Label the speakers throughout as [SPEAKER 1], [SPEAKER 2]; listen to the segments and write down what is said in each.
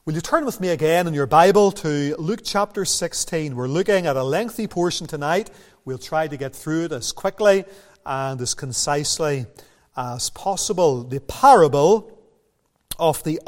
[SPEAKER 1] Will you turn with me again in your Bible to Luke chapter 16? We're looking at a lengthy portion tonight. We'll try to get through it as quickly and as concisely as possible. The parable of the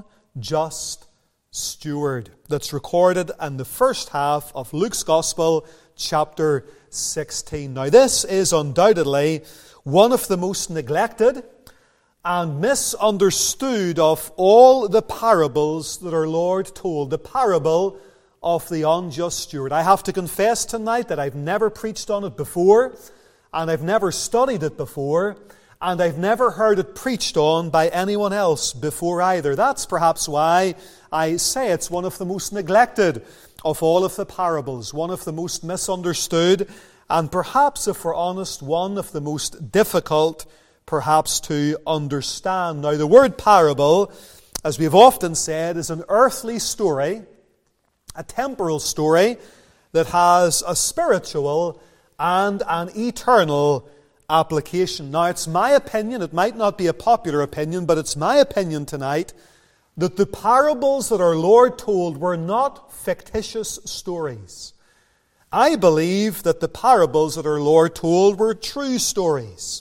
[SPEAKER 1] unjust steward that's recorded in the first half of Luke's Gospel, chapter 16. Now, this is undoubtedly one of the most neglected and misunderstood of all the parables that our Lord told. The parable of the unjust steward. I have to confess tonight that I've never preached on it before, and I've never studied it before, and I've never heard it preached on by anyone else before either. That's perhaps why I say it's one of the most neglected of all of the parables, one of the most misunderstood, and perhaps, if we're honest, one of the most difficult perhaps to understand. Now, the word parable, as we've often said, is an earthly story, a temporal story that has a spiritual and an eternal application. Now, it's my opinion, it might not be a popular opinion, but it's my opinion tonight that the parables that our Lord told were not fictitious stories. I believe that the parables that our Lord told were true stories.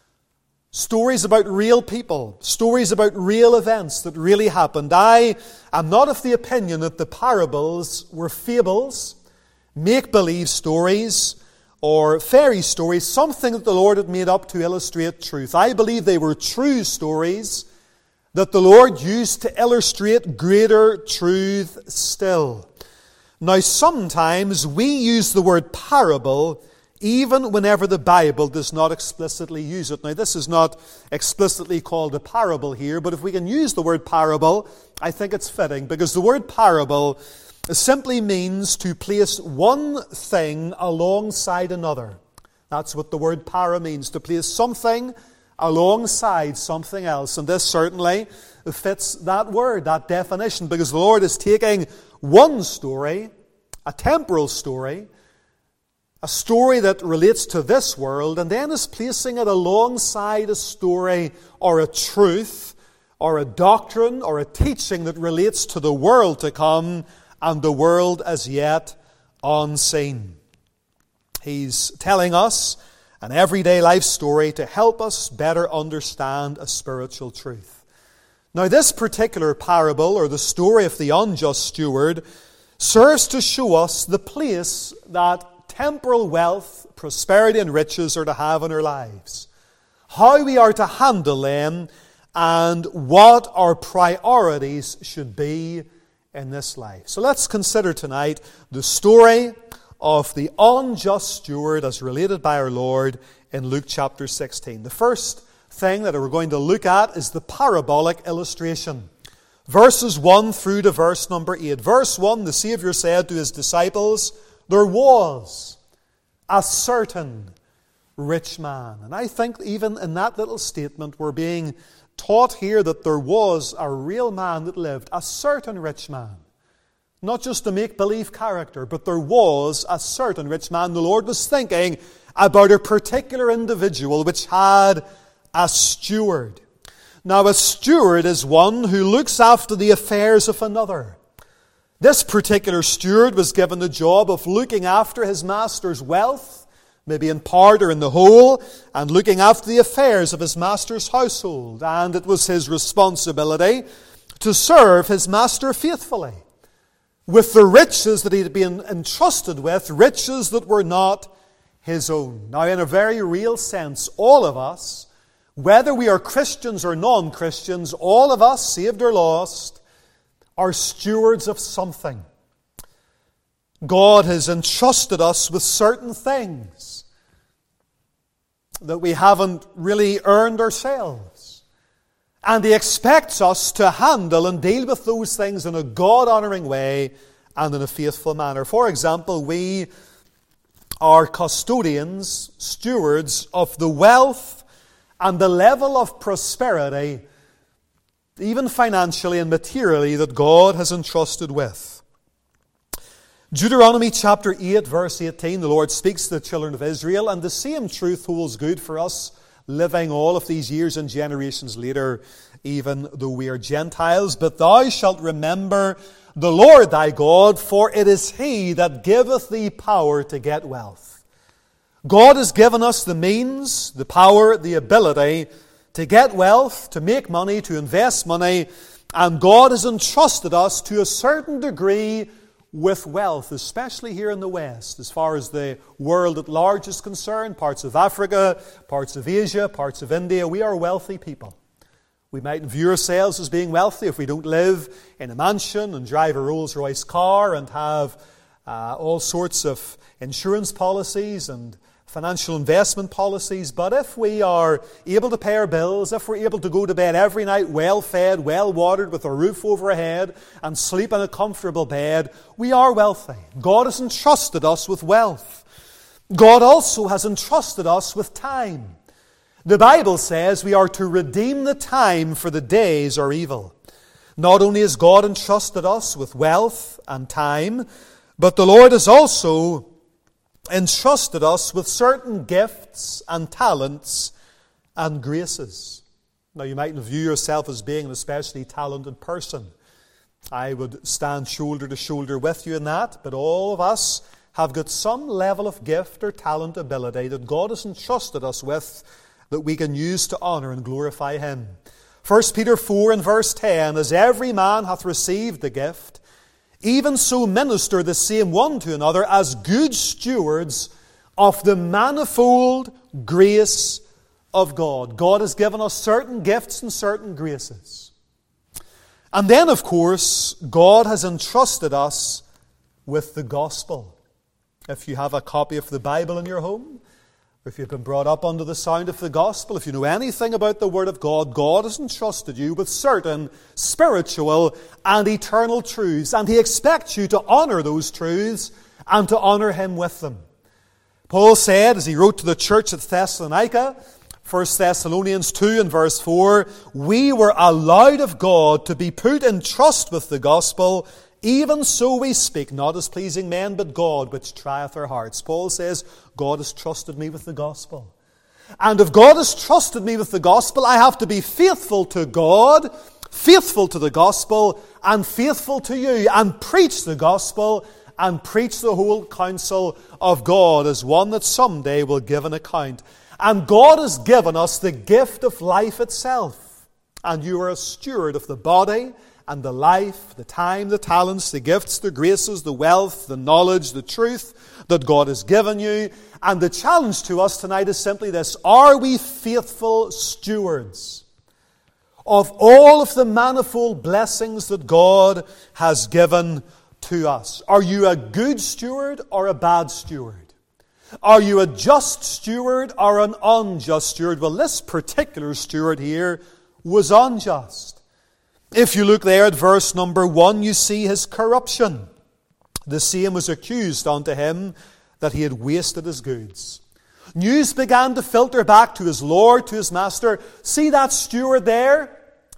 [SPEAKER 1] Stories about real people, stories about real events that really happened. I am not of the opinion that the parables were fables, make-believe stories, or fairy stories, something that the Lord had made up to illustrate truth. I believe they were true stories that the Lord used to illustrate greater truth still. Now, sometimes we use the word parable even whenever the Bible does not explicitly use it. Now, this is not explicitly called a parable here, but if we can use the word parable, I think it's fitting, because the word parable simply means to place one thing alongside another. That's what the word para means, to place something alongside something else. And this certainly fits that word, that definition, because the Lord is taking one story, a temporal story, a story that relates to this world, and then is placing it alongside a story or a truth or a doctrine or a teaching that relates to the world to come and the world as yet unseen. He's telling us an everyday life story to help us better understand a spiritual truth. Now, this particular parable, or the story of the unjust steward, serves to show us the place that temporal wealth, prosperity, and riches are to have in our lives, how we are to handle them, and what our priorities should be in this life. So let's consider tonight the story of the unjust steward as related by our Lord in Luke chapter 16. The first thing that we're going to look at is the parabolic illustration. Verses 1 through to verse number 8. Verse 1, the Savior said to His disciples, "There was a certain rich man." And I think even in that little statement we're being taught here that there was a real man that lived, a certain rich man. Not just a make-believe character, but there was a certain rich man. The Lord was thinking about a particular individual which had a steward. Now, a steward is one who looks after the affairs of another. This particular steward was given the job of looking after his master's wealth, maybe in part or in the whole, and looking after the affairs of his master's household. And it was his responsibility to serve his master faithfully with the riches that he had been entrusted with, riches that were not his own. Now, in a very real sense, all of us, whether we are Christians or non-Christians, all of us, saved or lost, are stewards of something. God has entrusted us with certain things that we haven't really earned ourselves. And He expects us to handle and deal with those things in a God-honoring way and in a faithful manner. For example, we are custodians, stewards of the wealth and the level of prosperity, even financially and materially, that God has entrusted with. Deuteronomy chapter 8, verse 18, the Lord speaks to the children of Israel, and the same truth holds good for us living all of these years and generations later even though we are Gentiles. But thou shalt remember the Lord thy God, for it is He that giveth thee power to get wealth. God has given us the means, the power, the ability to get wealth, to make money, to invest money, and God has entrusted us to a certain degree with wealth, especially here in the West, as far as the world at large is concerned, parts of Africa, parts of Asia, parts of India. We are wealthy people. We might view ourselves as being wealthy if we don't live in a mansion and drive a Rolls-Royce car and have all sorts of insurance policies and financial investment policies. But if we are able to pay our bills, if we're able to go to bed every night well-fed, well-watered, with a roof over our head and sleep in a comfortable bed, we are wealthy. God has entrusted us with wealth. God also has entrusted us with time. The Bible says we are to redeem the time, for the days are evil. Not only has God entrusted us with wealth and time, but the Lord has also entrusted us with certain gifts and talents and graces. Now, you mightn't view yourself as being an especially talented person. I would stand shoulder to shoulder with you in that, but all of us have got some level of gift or talent, ability that God has entrusted us with that we can use to honour and glorify Him. 1 Peter 4 and verse 10, as every man hath received the gift, even so minister the same one to another as good stewards of the manifold grace of God. God has given us certain gifts and certain graces. And then, of course, God has entrusted us with the gospel. If you have a copy of the Bible in your home, if you've been brought up under the sound of the gospel, if you know anything about the Word of God, God has entrusted you with certain spiritual and eternal truths, and He expects you to honour those truths and to honour Him with them. Paul said, as he wrote to the church at Thessalonica, 1 Thessalonians 2 and verse 4, we were allowed of God to be put in trust with the gospel. Even so we speak, not as pleasing men, but God, which trieth our hearts. Paul says, God has trusted me with the gospel. And if God has trusted me with the gospel, I have to be faithful to God, faithful to the gospel, and faithful to you, and preach the gospel, and preach the whole counsel of God as one that someday will give an account. And God has given us the gift of life itself. And you are a steward of the body and the life, the time, the talents, the gifts, the graces, the wealth, the knowledge, the truth that God has given you. And the challenge to us tonight is simply this: are we faithful stewards of all of the manifold blessings that God has given to us? Are you a good steward or a bad steward? Are you a just steward or an unjust steward? Well, this particular steward here was unjust. If you look there at verse number 1, you see his corruption. The same was accused unto him that he had wasted his goods. News began to filter back to his lord, to his master. See that steward there?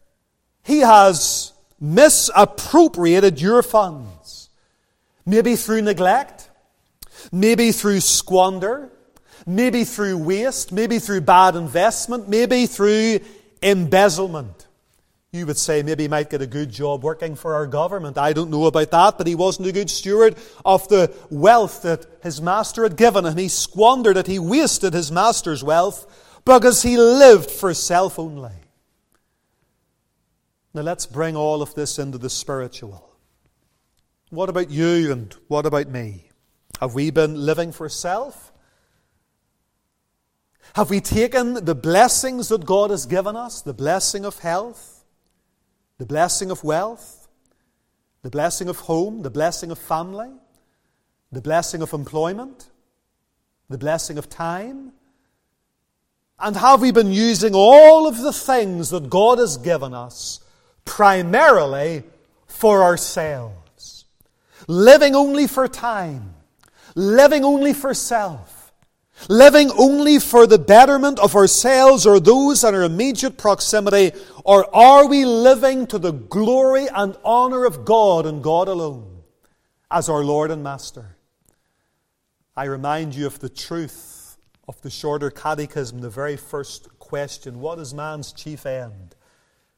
[SPEAKER 1] He has misappropriated your funds. Maybe through neglect, maybe through squander, maybe through waste, maybe through bad investment, maybe through embezzlement. You would say maybe he might get a good job working for our government. I don't know about that, but he wasn't a good steward of the wealth that his master had given him. He squandered it. He wasted his master's wealth because he lived for self only. Now let's bring all of this into the spiritual. What about you and what about me? Have we been living for self? Have we taken the blessings that God has given us, the blessing of health, the blessing of wealth, the blessing of home, the blessing of family, the blessing of employment, the blessing of time? And have we been using all of the things that God has given us primarily for ourselves? Living only for time, living only for self, living only for the betterment of ourselves or those in our immediate proximity? Or are we living to the glory and honor of God and God alone as our Lord and Master? I remind you of the truth of the Shorter Catechism, the very first question: what is man's chief end?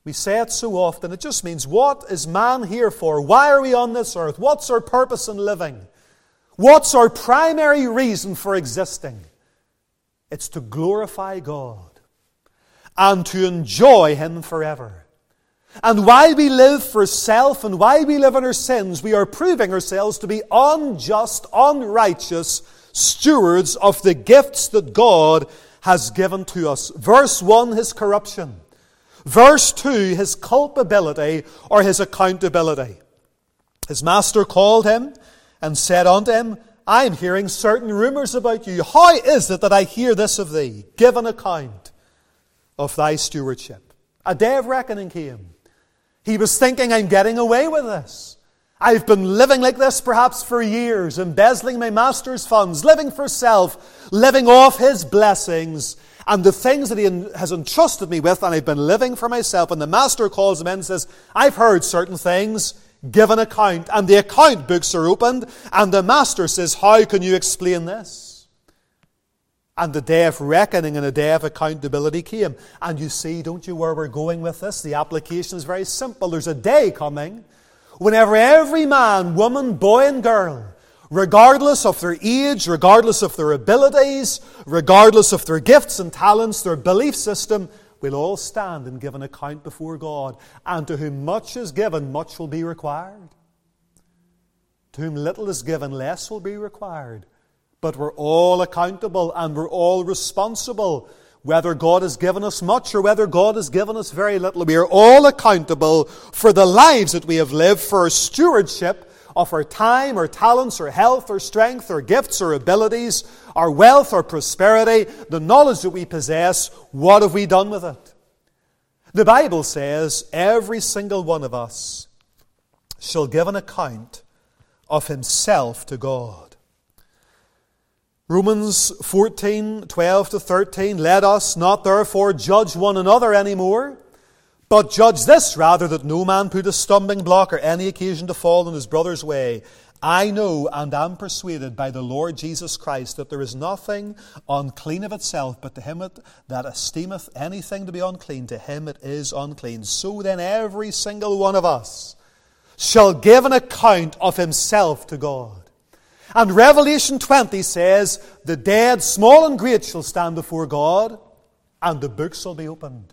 [SPEAKER 1] We say it so often. It just means, what is man here for? Why are we on this earth? What's our purpose in living? What's our primary reason for existing? It's to glorify God and to enjoy Him forever. And while we live for self and while we live in our sins, we are proving ourselves to be unjust, unrighteous stewards of the gifts that God has given to us. Verse 1, His corruption. Verse 2, His culpability or His accountability. His master called him and said unto him, I am hearing certain rumors about you. How is it that I hear this of thee? Give an account of thy stewardship. A day of reckoning came. He was thinking, I'm getting away with this. I've been living like this perhaps for years, embezzling my master's funds, living for self, living off his blessings and the things that he has entrusted me with, and I've been living for myself. And the master calls him in and says, I've heard certain things, give an account. And the account books are opened, and the master says, how can you explain this? And the day of reckoning and the day of accountability came. And you see, don't you, where we're going with this? The application is very simple. There's a day coming whenever every man, woman, boy and girl, regardless of their age, regardless of their abilities, regardless of their gifts and talents, their belief system, will all stand and give an account before God. And to whom much is given, much will be required. To whom little is given, less will be required. But we're all accountable and we're all responsible. Whether God has given us much or whether God has given us very little, we are all accountable for the lives that we have lived, for our stewardship of our time, our talents, our health, our strength, our gifts, our abilities, our wealth, our prosperity, the knowledge that we possess. What have we done with it? The Bible says every single one of us shall give an account of himself to God. Romans 14, 12 to 13, let us not therefore judge one another anymore, but judge this rather, that no man put a stumbling block or any occasion to fall in his brother's way. I know and am persuaded by the Lord Jesus Christ that there is nothing unclean of itself, but to him that esteemeth anything to be unclean, to him it is unclean. So then every single one of us shall give an account of himself to God. And Revelation 20 says, the dead, small and great, shall stand before God, and the books shall be opened.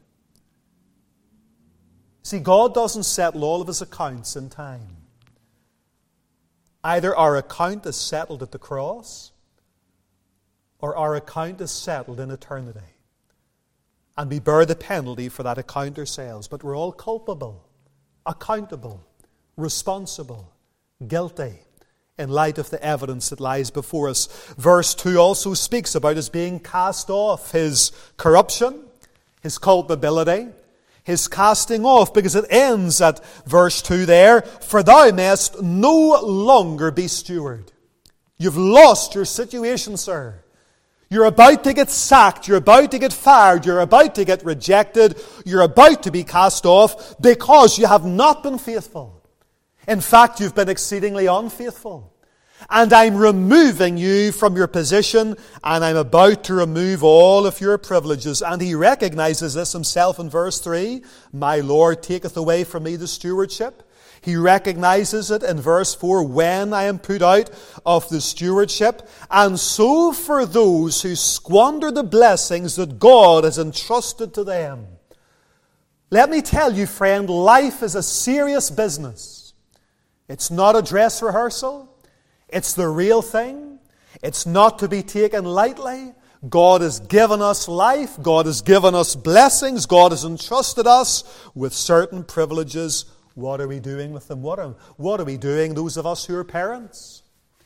[SPEAKER 1] See, God doesn't settle all of his accounts in time. Either our account is settled at the cross, or our account is settled in eternity. And we bear the penalty for that account ourselves. But we're all culpable, accountable, responsible, guilty, in light of the evidence that lies before us. Verse 2 also speaks about his being cast off, his corruption, his culpability, his casting off, because it ends at verse 2 there, for thou mayest no longer be steward. You've lost your situation, sir. You're about to get sacked. You're about to get fired. You're about to get rejected. You're about to be cast off because you have not been faithful. In fact, you've been exceedingly unfaithful. And I'm removing you from your position, and I'm about to remove all of your privileges. And he recognizes this himself in verse 3. My Lord taketh away from me the stewardship. He recognizes it in verse 4, when I am put out of the stewardship. And so for those who squander the blessings that God has entrusted to them. Let me tell you, friend, life is a serious business. It's not a dress rehearsal. It's the real thing. It's not to be taken lightly. God has given us life. God has given us blessings. God has entrusted us with certain privileges. What are we doing with them? What are we doing, those of us who are parents?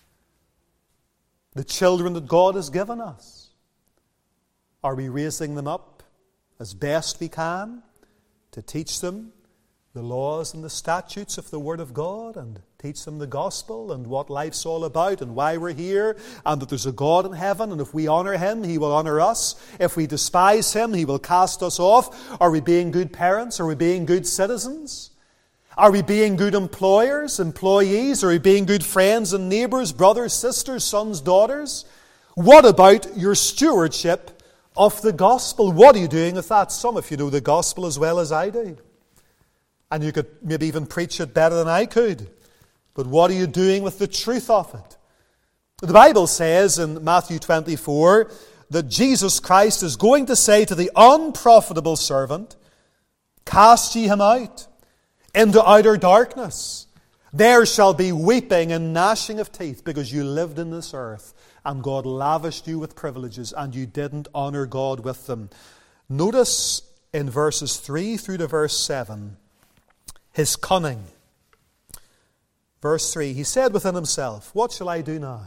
[SPEAKER 1] The children that God has given us. Are we raising them up as best we can to teach them the laws and the statutes of the Word of God, and teach them the gospel and what life's all about and why we're here, and that there's a God in heaven, and if we honor him, he will honor us. If we despise him, he will cast us off. Are we being good parents? Are we being good citizens? Are we being good employers, employees? Are we being good friends and neighbours, brothers, sisters, sons, daughters? What about your stewardship of the gospel? What are you doing with that? Some of you know the gospel as well as I do. And you could maybe even preach it better than I could. But what are you doing with the truth of it? The Bible says in Matthew 24 that Jesus Christ is going to say to the unprofitable servant, "Cast ye him out into outer darkness. There shall be weeping and gnashing of teeth, because you lived in this earth and God lavished you with privileges and you didn't honor God with them." Notice in verses 3 through to verse 7, his cunning. Verse 3, he said within himself, "What shall I do now?"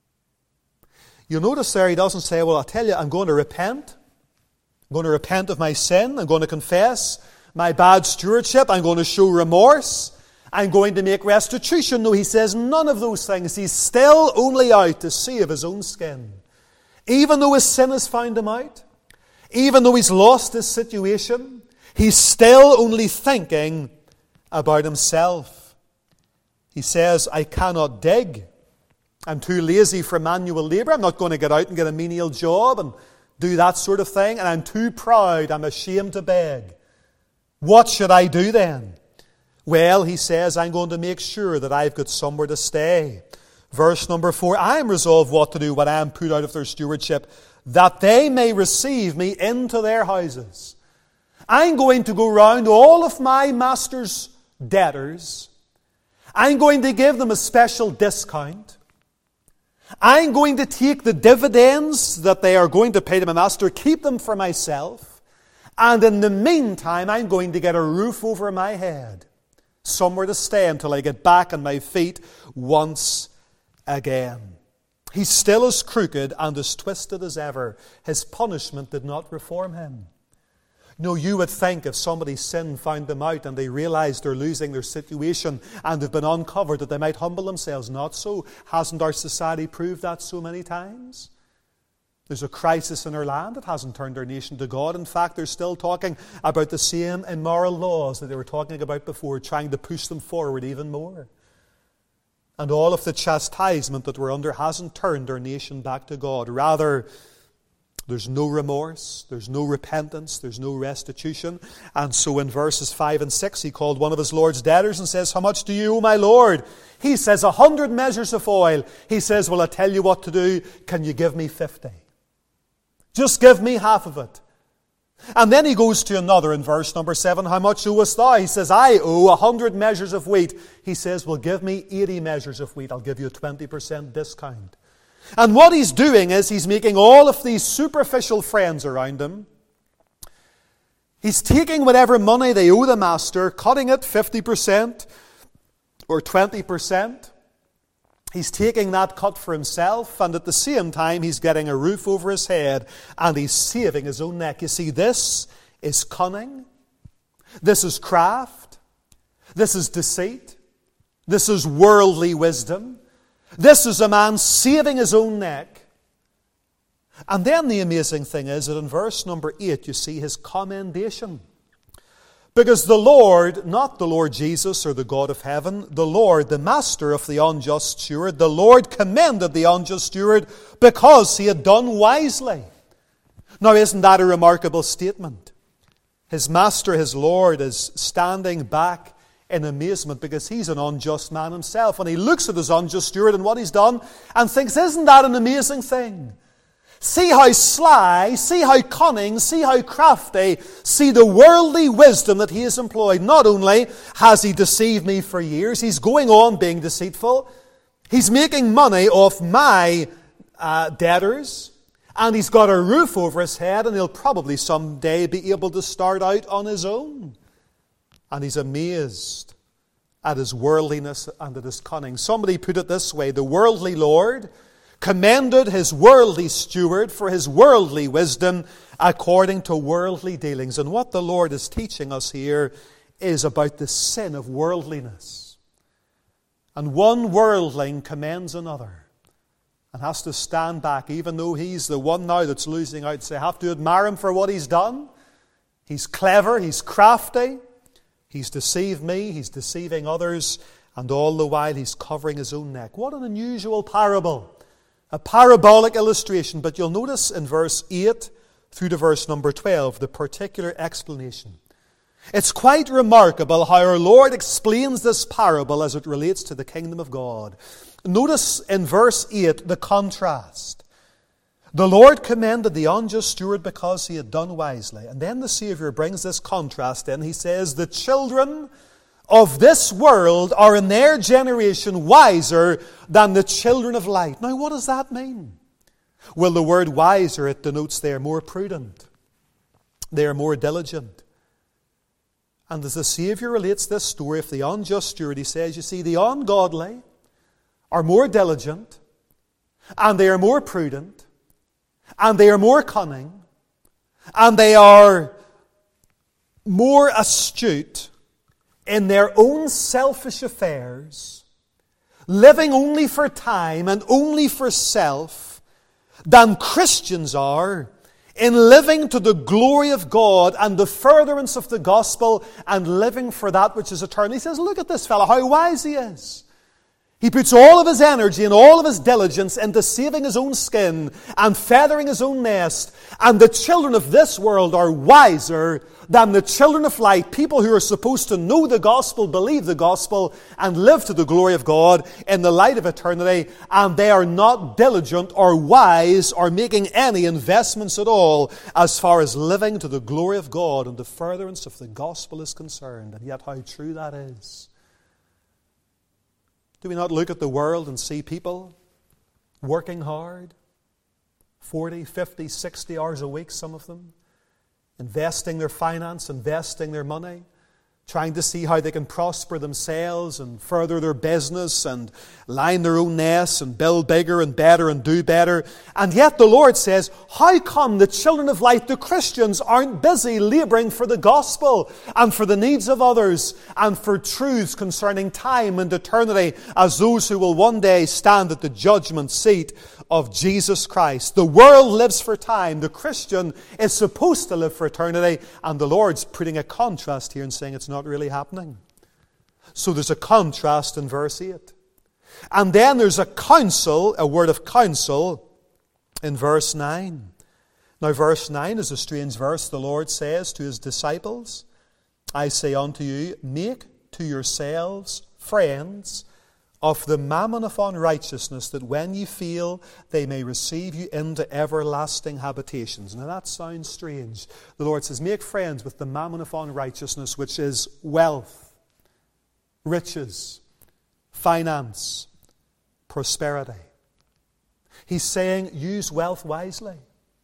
[SPEAKER 1] You'll notice there he doesn't say, "Well, I'll tell you, I'm going to repent. I'm going to repent of my sin. I'm going to confess my bad stewardship. I'm going to show remorse. I'm going to make restitution." No, he says none of those things. He's still only out to save his own skin. Even though his sin has found him out, even though he's lost his situation, he's still only thinking about himself. He says, "I cannot dig. I'm too lazy for manual labour. I'm not going to get out and get a menial job and do that sort of thing. And I'm too proud. I'm ashamed to beg. What should I do then?" Well, he says, "I'm going to make sure that I've got somewhere to stay." Verse number 4, "I am resolved what to do when I am put out of their stewardship, that they may receive me into their houses." I'm going to go round all of my master's debtors. I'm going to give them a special discount. I'm going to take the dividends that they are going to pay to my master, keep them for myself. And in the meantime, I'm going to get a roof over my head, somewhere to stay until I get back on my feet once again. He's still as crooked and as twisted as ever. His punishment did not reform him. No, you would think if somebody's sin found them out and they realized they're losing their situation and have been uncovered, that they might humble themselves. Not so. Hasn't our society proved that so many times? There's a crisis in our land. It hasn't turned our nation to God. In fact, they're still talking about the same immoral laws that they were talking about before, trying to push them forward even more. And all of the chastisement that we're under hasn't turned our nation back to God. Rather, there's no remorse, there's no repentance, there's no restitution. And so in verses 5 and 6, he called one of his Lord's debtors and says, "How much do you owe my Lord?" He says, 100 measures of oil. He says, "Well, I'll tell you what to do. Can you give me 50? Just give me half of it." And then he goes to another in verse number 7. "How much owest thou?" He says, "I owe 100 measures of wheat." He says, "Well, give me 80 measures of wheat. I'll give you a 20% discount." And what he's doing is he's making all of these superficial friends around him. He's taking whatever money they owe the master, cutting it 50% or 20%. He's taking that cut for himself, and at the same time he's getting a roof over his head, and he's saving his own neck. You see, this is cunning. This is craft. This is deceit. This is worldly wisdom. This is a man saving his own neck. And then the amazing thing is that in verse number 8 you see his commendation. Because the Lord, not the Lord Jesus or the God of heaven, the Lord, the master of the unjust steward, the Lord commended the unjust steward because he had done wisely. Now, isn't that a remarkable statement? His master, his Lord, is standing back in amazement because he's an unjust man himself. And he looks at his unjust steward and what he's done and thinks, isn't that an amazing thing? See how sly, see how cunning, see how crafty, see the worldly wisdom that he has employed. Not only has he deceived me for years, he's going on being deceitful. He's making money off my debtors, and he's got a roof over his head, and he'll probably someday be able to start out on his own. And he's amazed at his worldliness and at his cunning. Somebody put it this way: the worldly Lord commended his worldly steward for his worldly wisdom according to worldly dealings. And what the Lord is teaching us here is about the sin of worldliness. And one worldling commends another and has to stand back, even though he's the one now that's losing out. So I have to admire him for what he's done. He's clever, he's crafty, he's deceived me, he's deceiving others, and all the while he's covering his own neck. What an unusual parable. A parabolic illustration, but you'll notice in verse 8 through to verse number 12 the particular explanation. It's quite remarkable how our Lord explains this parable as it relates to the kingdom of God. Notice in verse 8 the contrast. The Lord commended the unjust steward because he had done wisely. And then the Savior brings this contrast in. He says, the children of this world are in their generation wiser than the children of light. Now, what does that mean? Well, the word wiser, it denotes they are more prudent. They are more diligent. And as the Savior relates this story of the unjust steward, he says, you see, the ungodly are more diligent, and they are more prudent, and they are more cunning, and they are more astute in their own selfish affairs, living only for time and only for self, than Christians are in living to the glory of God and the furtherance of the gospel and living for that which is eternal. He says, look at this fellow, how wise he is. He puts all of his energy and all of his diligence into saving his own skin and feathering his own nest. And the children of this world are wiser than the children of light, people who are supposed to know the gospel, believe the gospel, and live to the glory of God in the light of eternity. And they are not diligent or wise or making any investments at all as far as living to the glory of God and the furtherance of the gospel is concerned. And yet how true that is. Do we not look at the world and see people working hard, 40, 50, 60 hours a week, some of them, investing their finance, investing their money, trying to see how they can prosper themselves and further their business and line their own nests and build bigger and better and do better. And yet the Lord says, how come the children of light, the Christians, aren't busy laboring for the gospel and for the needs of others and for truths concerning time and eternity as those who will one day stand at the judgment seat of Jesus Christ? The world lives for time. The Christian is supposed to live for eternity. And the Lord's putting a contrast here and saying it's not really happening. So there's a contrast in verse 8. And then there's a counsel, a word of counsel in verse 9. Now verse 9 is a strange verse. The Lord says to his disciples, I say unto you, make to yourselves friends of the mammon of unrighteousness, that when ye fail, they may receive you into everlasting habitations. Now that sounds strange. The Lord says, make friends with the mammon of unrighteousness, which is wealth, riches, finance, prosperity. He's saying, use wealth wisely.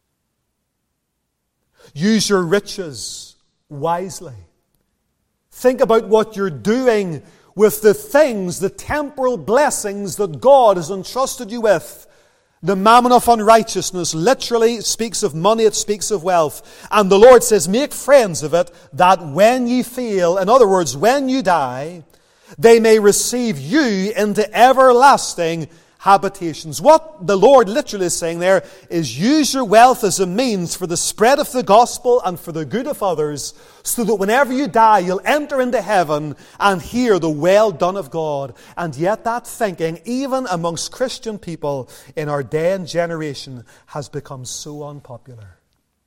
[SPEAKER 1] Use your riches wisely. Think about what you're doing with the things, the temporal blessings that God has entrusted you with. The mammon of unrighteousness literally speaks of money, it speaks of wealth. And the Lord says, make friends of it, that when ye fail, in other words, when you die, they may receive you into everlasting habitations. What the Lord literally is saying there is use your wealth as a means for the spread of the gospel and for the good of others, so that whenever you die, you'll enter into heaven and hear the well done of God. And yet that thinking, even amongst Christian people in our day and generation, has become so unpopular.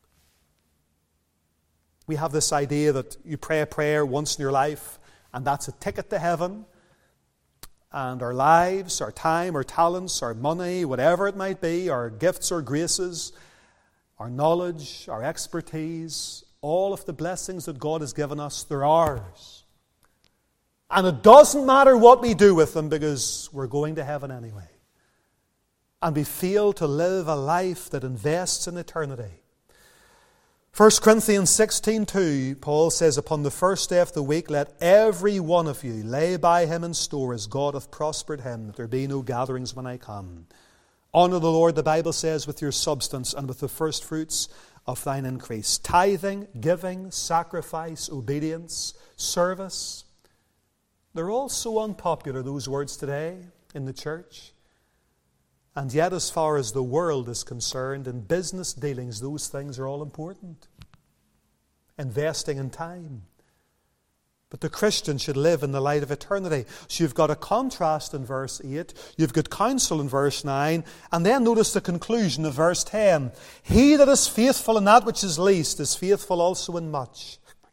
[SPEAKER 1] We have this idea that you pray a prayer once in your life, and that's a ticket to heaven. And our lives, our time, our talents, our money, whatever it might be, our gifts or graces, our knowledge, our expertise, all of the blessings that God has given us, they're ours. And it doesn't matter what we do with them, because we're going to heaven anyway. And we fail to live a life that invests in eternity. 1 Corinthians 16:2, Paul says, upon the first day of the week, let every one of you lay by him in store as God hath prospered him, that there be no gatherings when I come. Honour the Lord, the Bible says, with your substance and with the first fruits of thine increase. Tithing, giving, sacrifice, obedience, service. They're all so unpopular, those words today in the church. And yet, as far as the world is concerned, in business dealings, those things are all important. Investing in time. But the Christian should live in the light of eternity. So you've got a contrast in verse 8, you've got counsel in verse 9, and then notice the conclusion of verse 10. He that is faithful in that which is least is faithful also in much.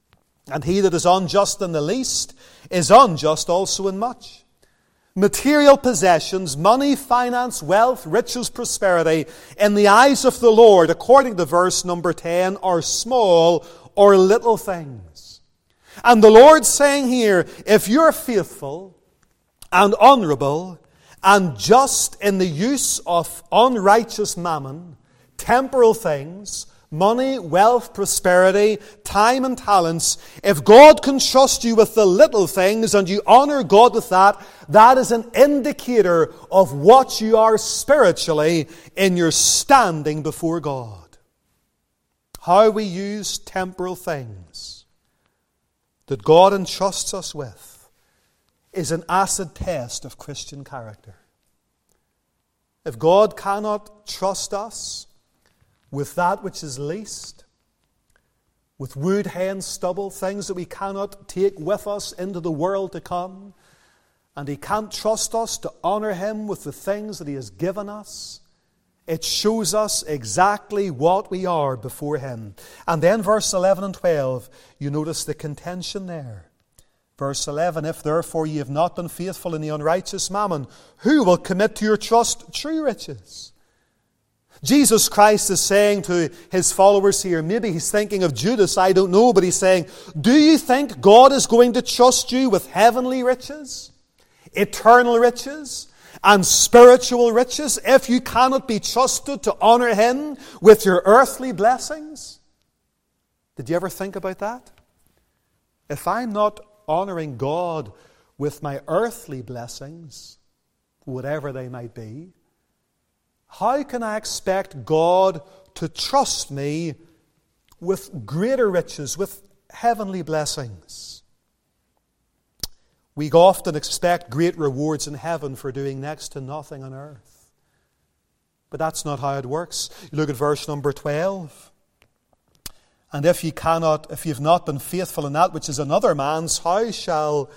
[SPEAKER 1] And he that is unjust in the least is unjust also in much. Material possessions, money, finance, wealth, riches, prosperity, in the eyes of the Lord, according to verse number 10, are small or little things. And the Lord's saying here, if you're faithful and honourable and just in the use of unrighteous mammon, temporal things, money, wealth, prosperity, time and talents, if God can trust you with the little things and you honour God with that, that is an indicator of what you are spiritually in your standing before God. How we use temporal things that God entrusts us with is an acid test of Christian character. If God cannot trust us with that which is least, with wood, hay, and stubble, things that we cannot take with us into the world to come, and He can't trust us to honour Him with the things that He has given us, it shows us exactly what we are before Him. And then verse 11 and 12, you notice the contention there. Verse 11, if therefore ye have not been faithful in the unrighteous mammon, who will commit to your trust true riches? Jesus Christ is saying to His followers here, maybe He's thinking of Judas, I don't know, but He's saying, do you think God is going to trust you with heavenly riches, eternal riches, and spiritual riches if you cannot be trusted to honour Him with your earthly blessings? Did you ever think about that? If I'm not honouring God with my earthly blessings, whatever they might be, how can I expect God to trust me with greater riches, with heavenly blessings? We often expect great rewards in heaven for doing next to nothing on earth. But that's not how it works. You look at verse number 12. And if you've not been faithful in that which is another man's, who shall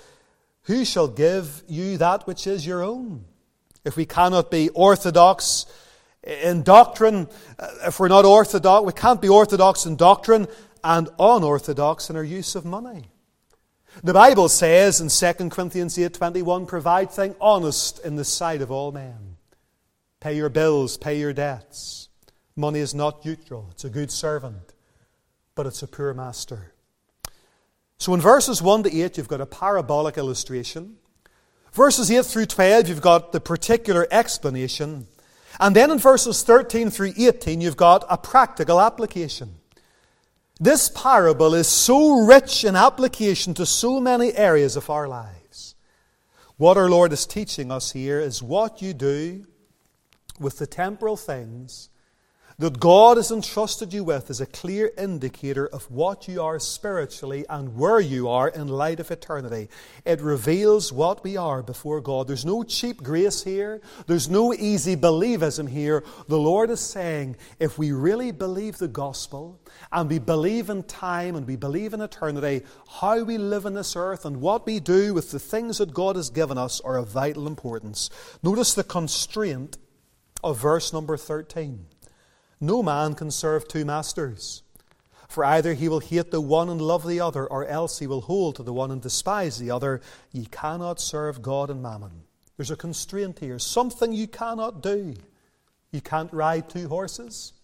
[SPEAKER 1] give you that which is your own? If we cannot be orthodox in doctrine, if we're not orthodox, we can't be orthodox in doctrine and unorthodox in our use of money. The Bible says in 2 Corinthians 8:21, provide thing honest in the sight of all men. Pay your bills, pay your debts. Money is not neutral. It's a good servant, but it's a poor master. So in verses 1 to 8, you've got a parabolic illustration. Verses 8 through 12, you've got the particular explanation. And then in verses 13 through 18, you've got a practical application. This parable is so rich in application to so many areas of our lives. What our Lord is teaching us here is what you do with the temporal things that God has entrusted you with is a clear indicator of what you are spiritually and where you are in light of eternity. It reveals what we are before God. There's no cheap grace here. There's no easy believism here. The Lord is saying, if we really believe the gospel and we believe in time and we believe in eternity, how we live on this earth and what we do with the things that God has given us are of vital importance. Notice the constraint of verse number 13. No man can serve two masters, for either he will hate the one and love the other, or else he will hold to the one and despise the other. Ye cannot serve God and mammon. There's a constraint here, something you cannot do. You can't ride two horses.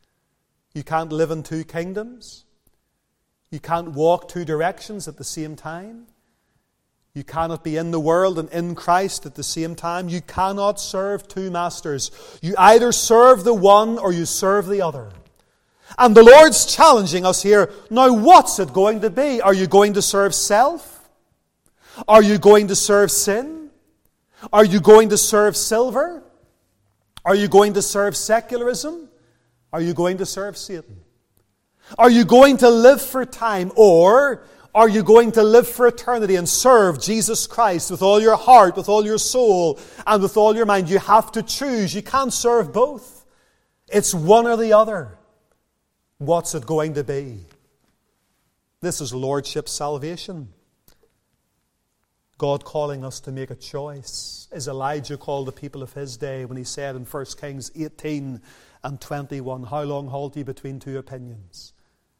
[SPEAKER 1] You can't live in two kingdoms. You can't walk two directions at the same time. You cannot be in the world and in Christ at the same time. You cannot serve two masters. You either serve the one or you serve the other. And the Lord's challenging us here. Now, what's it going to be? Are you going to serve self? Are you going to serve sin? Are you going to serve silver? Are you going to serve secularism? Are you going to serve Satan? Are you going to live for time, or are you going to live for eternity and serve Jesus Christ with all your heart, with all your soul, and with all your mind? You have to choose. You can't serve both. It's one or the other. What's it going to be? This is Lordship salvation. God calling us to make a choice. As Elijah called the people of his day when he said in 1 Kings 18 and 21, how long halt ye between two opinions?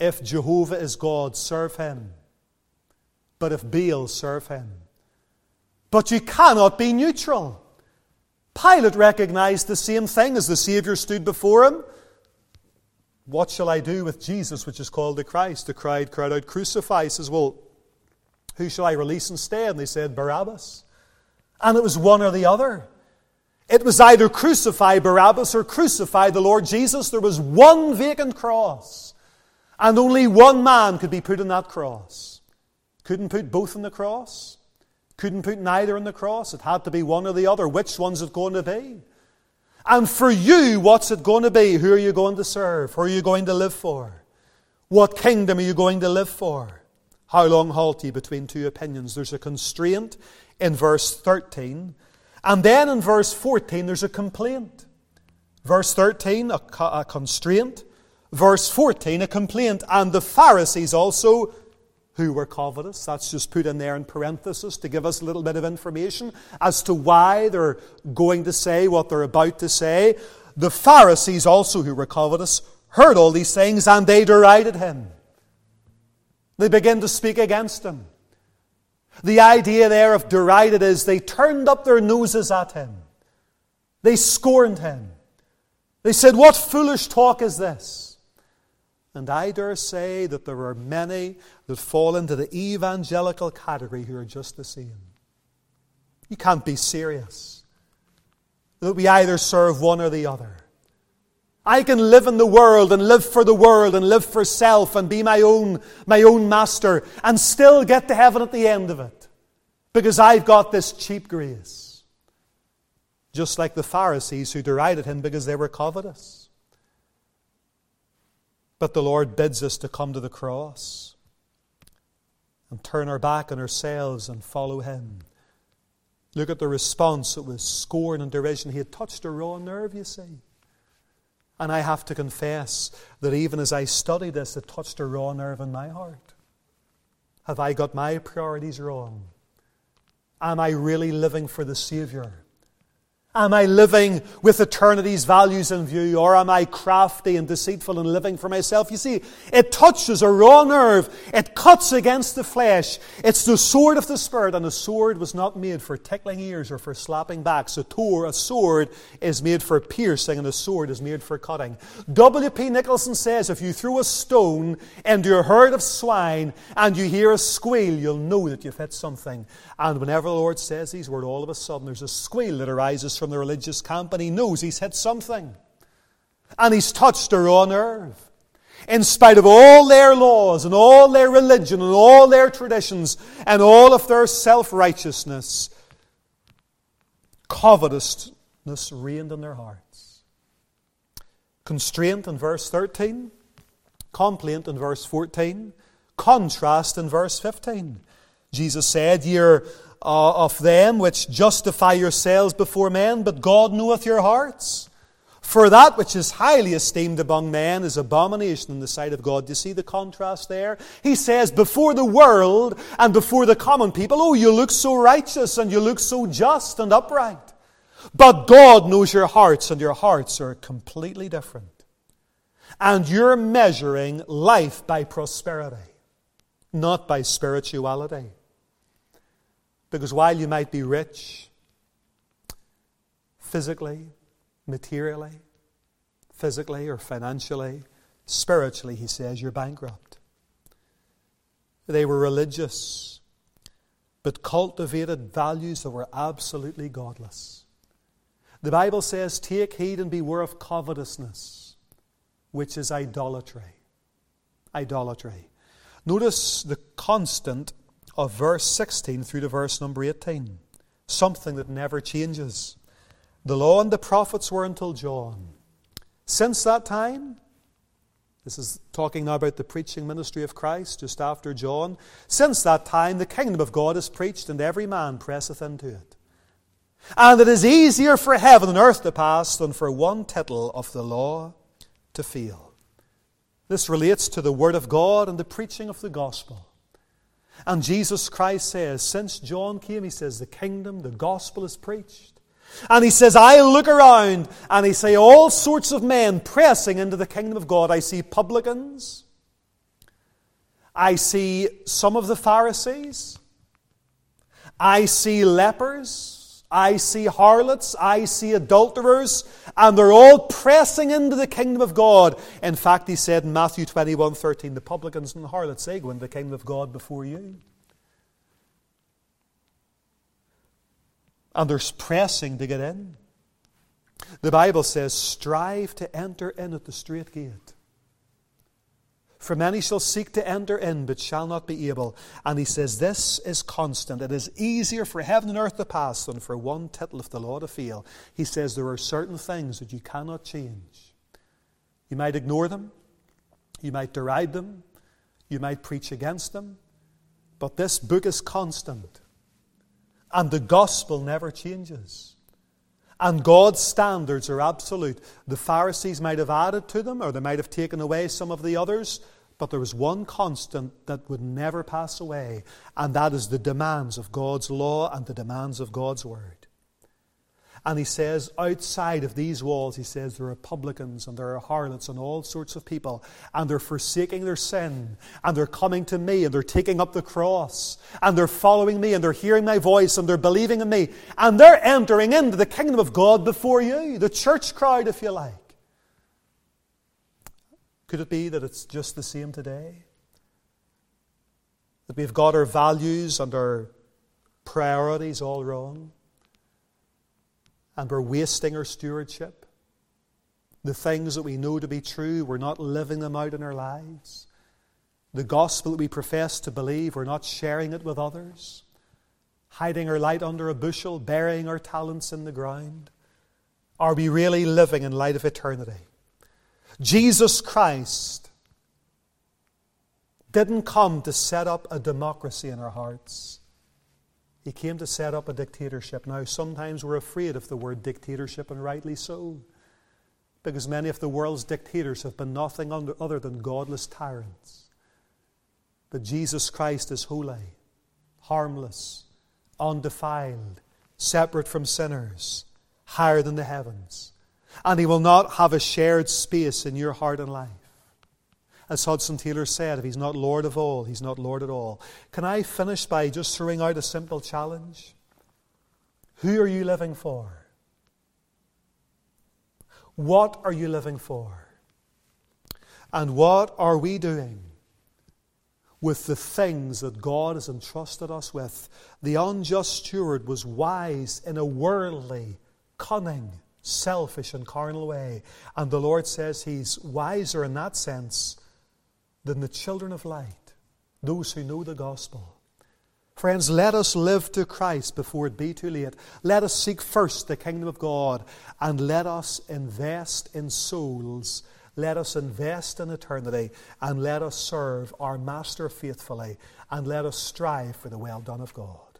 [SPEAKER 1] If Jehovah is God, serve him. But if Baal, serve him. But you cannot be neutral. Pilate recognized the same thing as the Savior stood before him. What shall I do with Jesus, which is called the Christ? The crowd cried out, crucify. He says, well, who shall I release instead? And they said, Barabbas. And it was one or the other. It was either crucify Barabbas or crucify the Lord Jesus. There was one vacant cross. And only one man could be put on that cross. Couldn't put both on the cross. Couldn't put neither on the cross. It had to be one or the other. Which one's it going to be? And for you, what's it going to be? Who are you going to serve? Who are you going to live for? What kingdom are you going to live for? How long halt ye between two opinions? There's a constraint in verse 13. And then in verse 14, there's a complaint. Verse 13, a constraint. Verse 14, a complaint. And the Pharisees also, who were covetous. That's just put in there in parenthesis to give us a little bit of information as to why they're going to say what they're about to say. The Pharisees also, who were covetous, heard all these things, and they derided him. They began to speak against him. The idea there of derided is they turned up their noses at him. They scorned him. They said, what foolish talk is this? And I dare say that there are many that fall into the evangelical category who are just the same. You can't be serious. That we either serve one or the other. I can live in the world and live for the world and live for self and be my own master and still get to heaven at the end of it. Because I've got this cheap grace. Just like the Pharisees who derided him because they were covetous. But the Lord bids us to come to the cross and turn our back on ourselves and follow him. Look at the response. It was scorn and derision. He had touched a raw nerve, you see. And I have to confess that even as I study this, it touched a raw nerve in my heart. Have I got my priorities wrong? Am I really living for the Savior? Am I living with eternity's values in view, or am I crafty and deceitful and living for myself? You see, it touches a raw nerve. It cuts against the flesh. It's the sword of the Spirit, and a sword was not made for tickling ears or for slapping backs. A sword is made for piercing, and a sword is made for cutting. W.P. Nicholson says, if you throw a stone into a herd of swine and you hear a squeal, you'll know that you've hit something. And whenever the Lord says these words, all of a sudden there's a squeal that arises from the religious camp, and he knows he's hit something. And he's touched a raw nerve. In spite of all their laws and all their religion and all their traditions and all of their self-righteousness, covetousness reigned in their hearts. Constraint in verse 13, complaint in verse 14, contrast in verse 15. Jesus said, "Ye are of them which justify yourselves before men, but God knoweth your hearts. For that which is highly esteemed among men is abomination in the sight of God." Do you see the contrast there? He says, before the world and before the common people, oh, you look so righteous and you look so just and upright. But God knows your hearts, and your hearts are completely different. And you're measuring life by prosperity, not by spirituality. Because while you might be rich, physically, materially, physically or financially, spiritually, he says, you're bankrupt. They were religious, but cultivated values that were absolutely godless. The Bible says, "Take heed and beware of covetousness," which is idolatry. Idolatry. Notice the constant of verse 16 through to verse number 18. Something that never changes. The law and the prophets were until John. Since that time, this is talking now about the preaching ministry of Christ just after John. Since that time, the kingdom of God is preached, and every man presseth into it. And it is easier for heaven and earth to pass than for one tittle of the law to fail. This relates to the Word of God and the preaching of the gospel. And Jesus Christ says, since John came, he says, the kingdom, the gospel is preached. And he says, I look around and I see all sorts of men pressing into the kingdom of God. I see publicans. I see some of the Pharisees. I see lepers. I see harlots. I see adulterers. And they're all pressing into the kingdom of God. In fact, he said in Matthew 21:13, the publicans and the harlots, they go into the kingdom of God before you. And they're pressing to get in. The Bible says, strive to enter in at the strait gate. For many shall seek to enter in, but shall not be able. And he says, this is constant. It is easier for heaven and earth to pass than for one tittle of the law to fail. He says there are certain things that you cannot change. You might ignore them. You might deride them. You might preach against them. But this book is constant. And the gospel never changes. And God's standards are absolute. The Pharisees might have added to them, or they might have taken away some of the others, but there was one constant that would never pass away, and that is the demands of God's law and the demands of God's word. And he says, outside of these walls, he says, there are publicans and there are harlots and all sorts of people, and they're forsaking their sin, and they're coming to me, and they're taking up the cross, and they're following me, and they're hearing my voice, and they're believing in me, and they're entering into the kingdom of God before you, the church crowd, if you like. Could it be that it's just the same today? That we've got our values and our priorities all wrong? And we're wasting our stewardship. The things that we know to be true, we're not living them out in our lives. The gospel that we profess to believe, we're not sharing it with others. Hiding our light under a bushel, burying our talents in the ground. Are we really living in light of eternity? Jesus Christ didn't come to set up a democracy in our hearts. He came to set up a dictatorship. Now, sometimes we're afraid of the word dictatorship, and rightly so, because many of the world's dictators have been nothing other than godless tyrants. But Jesus Christ is holy, harmless, undefiled, separate from sinners, higher than the heavens. And He will not have a shared space in your heart and life. As Hudson Taylor said, if He's not Lord of all, He's not Lord at all. Can I finish by just throwing out a simple challenge? Who are you living for? What are you living for? And what are we doing with the things that God has entrusted us with? The unjust steward was wise in a worldly, cunning, selfish and carnal way. And the Lord says He's wiser in that sense than the children of light, those who know the gospel. Friends, let us live to Christ before it be too late. Let us seek first the kingdom of God, and let us invest in souls. Let us invest in eternity, and let us serve our Master faithfully, and let us strive for the well done of God.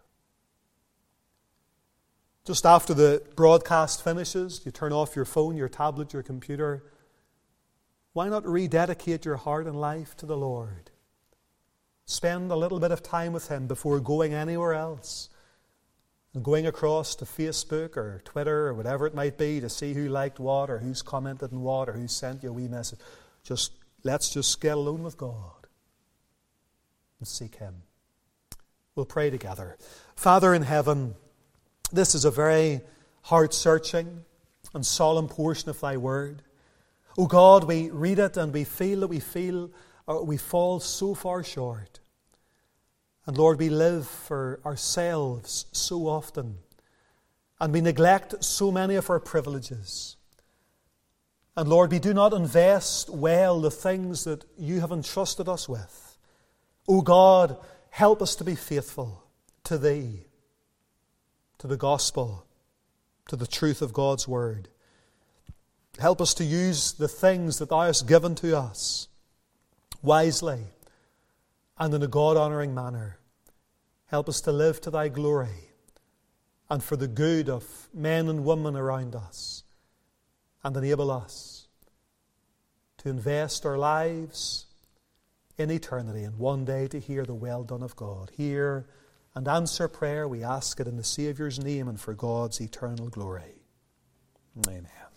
[SPEAKER 1] Just after the broadcast finishes, you turn off your phone, your tablet, your computer. Why not rededicate your heart and life to the Lord? Spend a little bit of time with Him before going anywhere else. And going across to Facebook or Twitter or whatever it might be to see who liked what or who's commented on what or who sent you a wee message. Let's just get alone with God and seek Him. We'll pray together. Father in heaven, this is a very heart-searching and solemn portion of Thy Word. Oh God, we read it and we feel that we fall so far short. And Lord, we live for ourselves so often. And we neglect so many of our privileges. And Lord, we do not invest well the things that You have entrusted us with. Oh God, help us to be faithful to Thee, to the gospel, to the truth of God's Word. Help us to use the things that Thou hast given to us wisely and in a God-honoring manner. Help us to live to Thy glory and for the good of men and women around us, and enable us to invest our lives in eternity and one day to hear the well done of God. Hear and answer prayer. We ask it in the Saviour's name and for God's eternal glory. Amen.